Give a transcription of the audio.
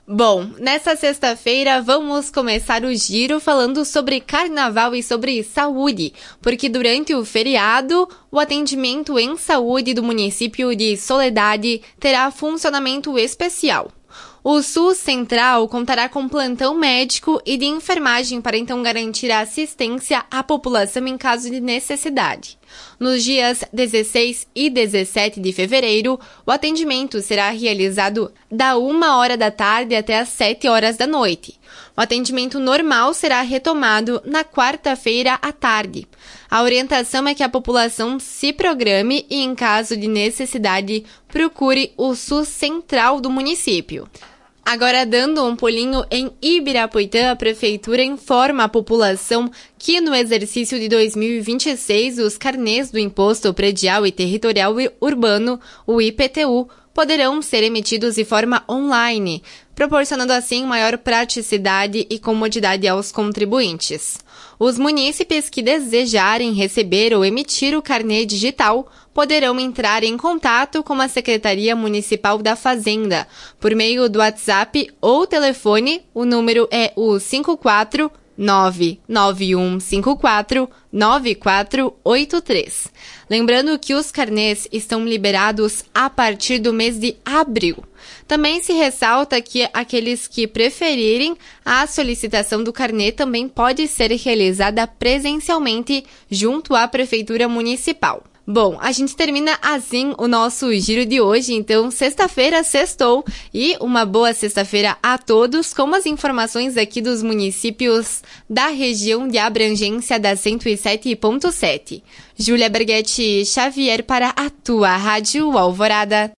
Bom, nessa sexta-feira vamos começar o giro falando sobre carnaval e sobre saúde, porque durante o feriado, o atendimento em saúde do município de Soledade terá funcionamento especial. O SUS Central contará com plantão médico e de enfermagem para então garantir a assistência à população em caso de necessidade. Nos dias 16 e 17 de fevereiro, o atendimento será realizado da 1h da tarde até as 7h da noite. O atendimento normal será retomado na quarta-feira à tarde. A orientação é que a população se programe e, em caso de necessidade, procure o SUS Central do município. Agora, dando um pulinho em Ibirapuitã, a Prefeitura informa a população que no exercício de 2026, os carnês do Imposto Predial e Territorial Urbano, o IPTU, poderão ser emitidos de forma online, proporcionando assim maior praticidade e comodidade aos contribuintes. Os munícipes que desejarem receber ou emitir o carnê digital poderão entrar em contato com a Secretaria Municipal da Fazenda por meio do WhatsApp ou telefone. O número é o 54991549483. Lembrando que os carnês estão liberados a partir do mês de abril. Também se ressalta que aqueles que preferirem, a solicitação do carnê também pode ser realizada presencialmente junto à Prefeitura Municipal. Bom, a gente termina assim o nosso giro de hoje, então sexta-feira sextou e uma boa sexta-feira a todos com as informações aqui dos municípios da região de abrangência da 107.7. Júlia Berghetti Xavier para a tua Rádio Alvorada.